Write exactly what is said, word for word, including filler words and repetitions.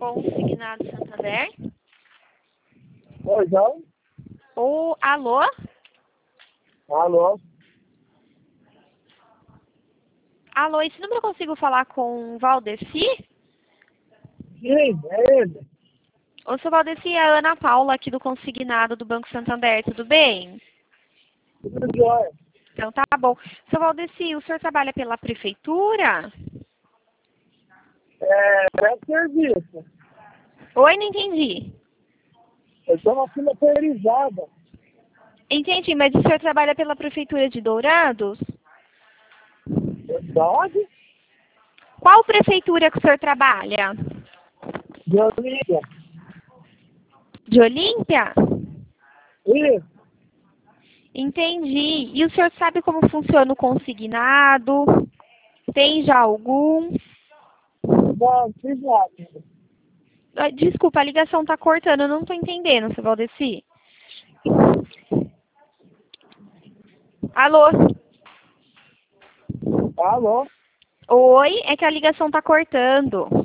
Consignado Santander. Oi, João. Ou, alô? Alô? Alô, esse número eu consigo falar com o Valdeci? Sim, é ele. Ô, seu Valdeci, é a Ana Paula aqui do Consignado do Banco Santander, tudo bem? Tudo jóia. Então tá bom. Seu Valdeci, o senhor trabalha pela prefeitura? É, é serviço. Oi, não entendi. Eu estou na fila priorizada. Entendi, mas o senhor trabalha pela prefeitura de Dourados? Verdade? Qual prefeitura que o senhor trabalha? De Olívia. De Olímpia? Isso. Entendi. E o senhor sabe como funciona o consignado? Tem já algum? Não, fiz nada. Ah, desculpa, a ligação tá cortando, eu não tô entendendo, seu Valdeci. Alô? Alô? Oi, é que a ligação tá cortando.